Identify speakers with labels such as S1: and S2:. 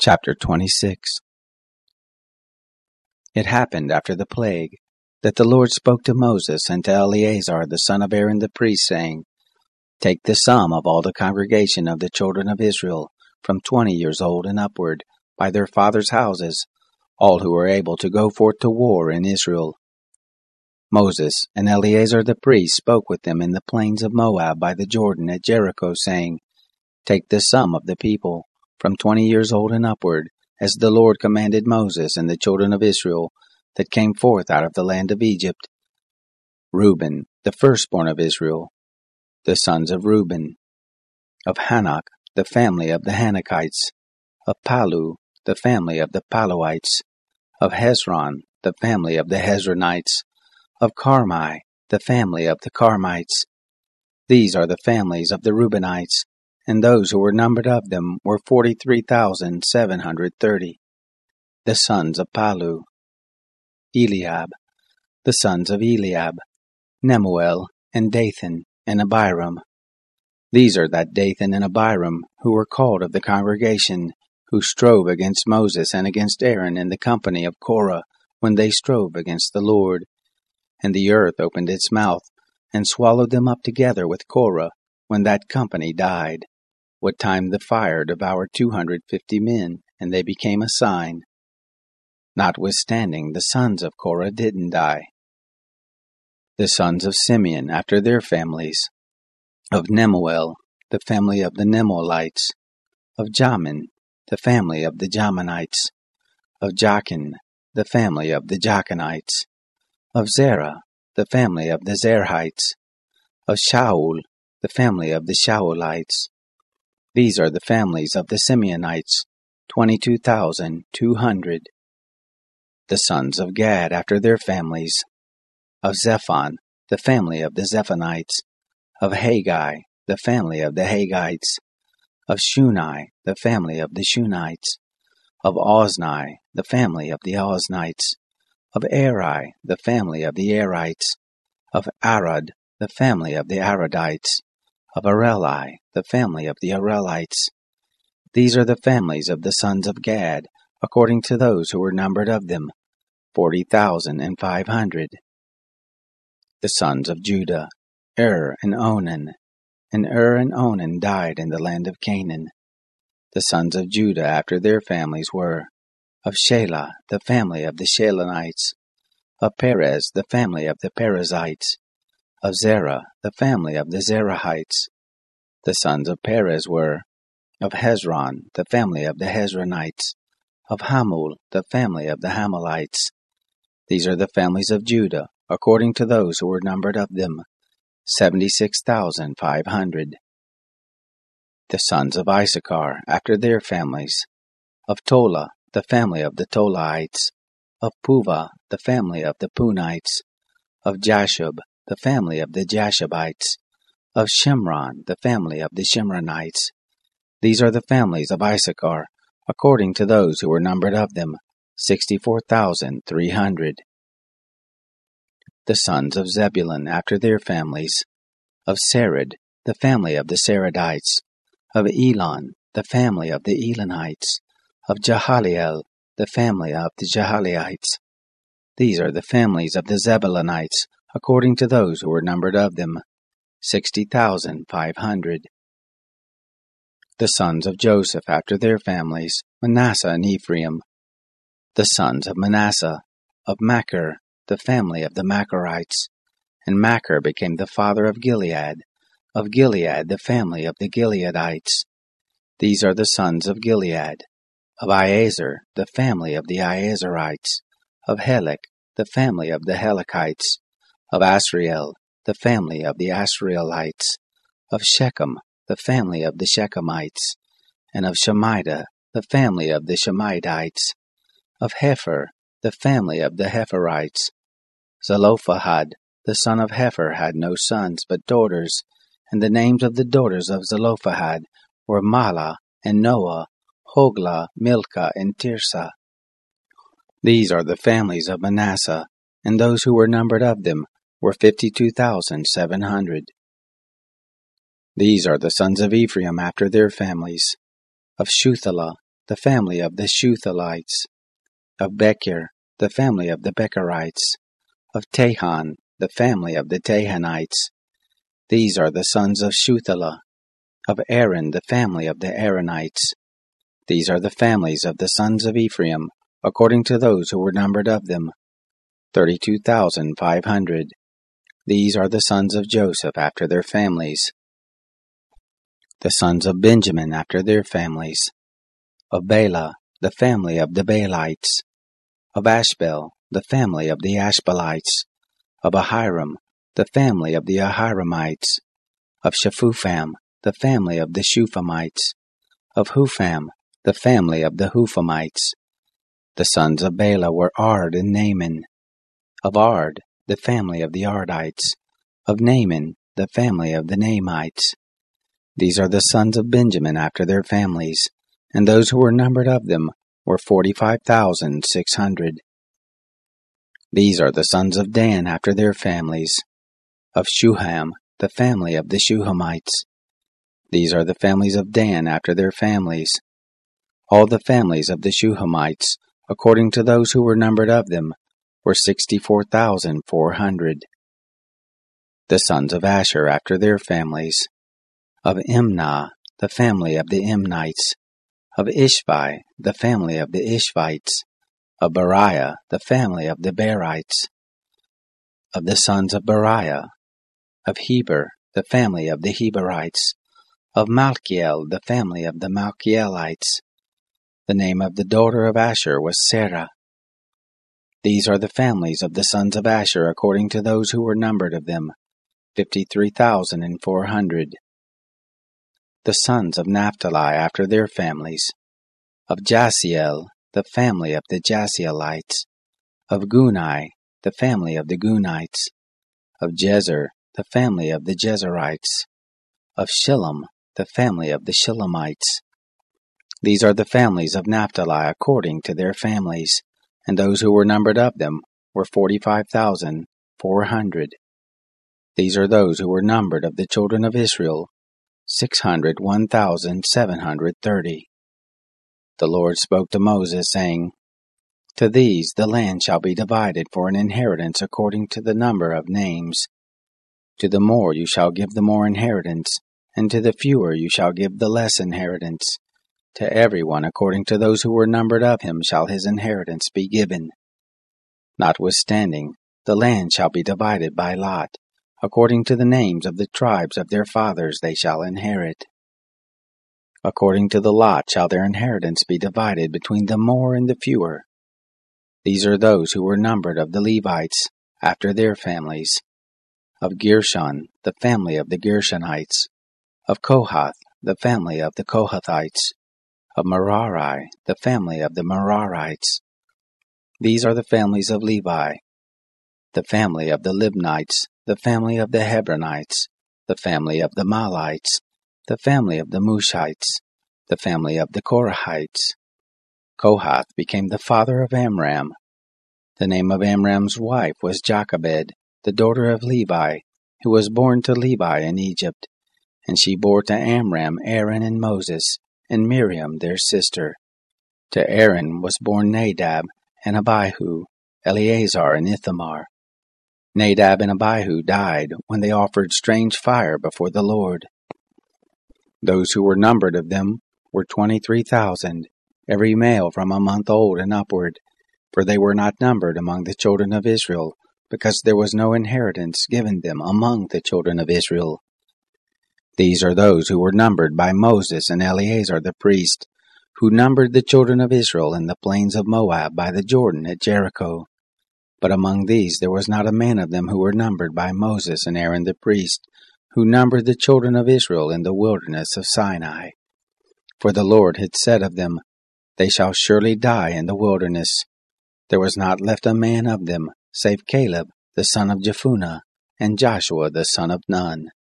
S1: Chapter 26. It happened after the plague that the Lord spoke to Moses and to Eleazar the son of Aaron the priest, saying, Take the sum of all the congregation of the children of Israel, from 20 years old and upward, by their fathers' houses, all who are able to go forth to war in Israel. Moses and Eleazar the priest spoke with them in the plains of Moab by the Jordan at Jericho, saying, Take the sum of the people, from 20 years old and upward, as the Lord commanded Moses and the children of Israel that came forth out of the land of Egypt. Reuben, the firstborn of Israel, the sons of Reuben. Of Hanok, the family of the Hanokites. Of Palu, the family of the Paluites. Of Hezron, the family of the Hezronites. Of Carmi, the family of the Carmites. These are the families of the Reubenites, and those who were numbered of them were 43,730. The sons of Palu. Eliab. The sons of Eliab. Nemuel, and Dathan, and Abiram. These are that Dathan and Abiram, who were called of the congregation, who strove against Moses and against Aaron in the company of Korah, when they strove against the Lord. And the earth opened its mouth, and swallowed them up together with Korah, when that company died. What time the fire devoured 250 men, and they became a sign. Notwithstanding, the sons of Korah didn't die. The sons of Simeon after their families. Of Nemuel, the family of the Nemuelites. Of Jamin, the family of the Jaminites. Of Jachin, the family of the Jachinites. Of Zerah, the family of the Zerahites. Of Shaul, the family of the Shaulites. These are the families of the Simeonites, 22,200. The sons of Gad after their families. Of Zephon, the family of the Zephonites. Of Haggai, the family of the Haggites. Of Shuni, the family of the Shunites. Of Ozni, the family of the Oznites. Of Eri, the family of the Erites. Of Arad, the family of the Aradites. Of Areli, the family of the Arelites. These are the families of the sons of Gad, according to those who were numbered of them, 40,500. The sons of Judah, and Onan. And and Onan died in the land of Canaan. The sons of Judah after their families were, of Shelah, the family of the Shelonites. Of Perez, the family of the Perizzites. Of Zerah, the family of the Zerahites. The sons of Perez were, of Hezron, the family of the Hezronites. Of Hamul, the family of the Hamulites. These are the families of Judah, according to those who were numbered of them, 76,500. The sons of Issachar, after their families. Of Tola, the family of the Tolaites. Of Puvah, the family of the Punites. Of Jashub, the family of the Jashubites. Of Shimron, the family of the Shimronites. These are the families of Issachar, according to those who were numbered of them, 64,300. The sons of Zebulun after their families. Of Sered, the family of the Seredites. Of Elon, the family of the Elonites. Of Jahaliel, the family of the Jahaliites. These are the families of the Zebulunites, according to those who were numbered of them, 60,500. The sons of Joseph after their families, Manasseh and Ephraim. The sons of Manasseh, of Machir, the family of the Machirites. And Machir became the father of Gilead. Of Gilead, the family of the Gileadites. These are the sons of Gilead. Of Iezer, the family of the Iezerites. Of Helek, the family of the Helekites. Of Asriel, the family of the Asrielites. Of Shechem, the family of the Shechemites. And of Shemida, the family of the Shemaites. Of Hepher, the family of the Hepherites. Zelophehad, the son of Hepher, had no sons but daughters, and the names of the daughters of Zelophehad were Mahlah and Noah, Hoglah, Milcah, and Tirzah. These are the families of Manasseh, and those who were numbered of them were 52,700. These are the sons of Ephraim after their families. Of Shuthelah, the family of the Shuthalites. Of Becher, the family of the Becherites. Of Tahan, the family of the Tahanites. These are the sons of Shuthalah. Of Aaron, the family of the Aaronites. These are the families of the sons of Ephraim, according to those who were numbered of them, 32,500. These are the sons of Joseph after their families. The sons of Benjamin after their families. Of Bela, the family of the Baalites. Of Ashbel, the family of the Ashbelites. Of Ahiram, the family of the Ahiramites. Of Shephupham, the family of the Shuphamites. Of Hupham, the family of the Huphamites. The sons of Bela were Ard and Naaman. Of Ard, the family of the Ardites. Of Naaman, the family of the Naamites. These are the sons of Benjamin after their families, and those who were numbered of them were 45,600. These are the sons of Dan after their families. Of Shuham, the family of the Shuhamites. These are the families of Dan after their families. All the families of the Shuhamites, according to those who were numbered of them, were 64,400. The sons of Asher after their families. Of Imnah, the family of the Imnites. Of Ishvi, the family of the Ishvites. Of Beriah, the family of the Berites. Of the sons of Beriah. Of Heber, the family of the Heberites. Of Malchiel, the family of the Malchielites. The name of the daughter of Asher was Sarah. These are the families of the sons of Asher according to those who were numbered of them, 53,400. The sons of Naphtali after their families. Of Jasiel, the family of the Jasielites. Of Gunai, the family of the Gunites. Of Jezer, the family of the Jezerites. Of Shillem, the family of the Shillemites. These are the families of Naphtali according to their families, and those who were numbered of them were 45,400. These are those who were numbered of the children of Israel, 601,730. The Lord spoke to Moses, saying, To these the land shall be divided for an inheritance according to the number of names. To the more you shall give the more inheritance, and to the fewer you shall give the less inheritance. To everyone according to those who were numbered of him shall his inheritance be given. Notwithstanding, the land shall be divided by lot. According to the names of the tribes of their fathers they shall inherit. According to the lot shall their inheritance be divided between the more and the fewer. These are those who were numbered of the Levites, after their families. Of Gershon, the family of the Gershonites. Of Kohath, the family of the Kohathites. Of Merari, the family of the Merarites. These are the families of Levi. The family of the Libnites, the family of the Hebronites, the family of the Malites, the family of the Mushites, the family of the Korahites. Kohath became the father of Amram. The name of Amram's wife was Jochebed, the daughter of Levi, who was born to Levi in Egypt, and she bore to Amram Aaron and Moses, and Miriam their sister. To Aaron was born Nadab and Abihu, Eleazar and Ithamar. Nadab and Abihu died when they offered strange fire before the Lord. Those who were numbered of them were 23,000, every male from a month old and upward, for they were not numbered among the children of Israel, because there was no inheritance given them among the children of Israel. These are those who were numbered by Moses and Eleazar the priest, who numbered the children of Israel in the plains of Moab by the Jordan at Jericho. But among these there was not a man of them who were numbered by Moses and Aaron the priest, who numbered the children of Israel in the wilderness of Sinai. For the Lord had said of them, They shall surely die in the wilderness. There was not left a man of them, save Caleb the son of Jephunneh, and Joshua the son of Nun.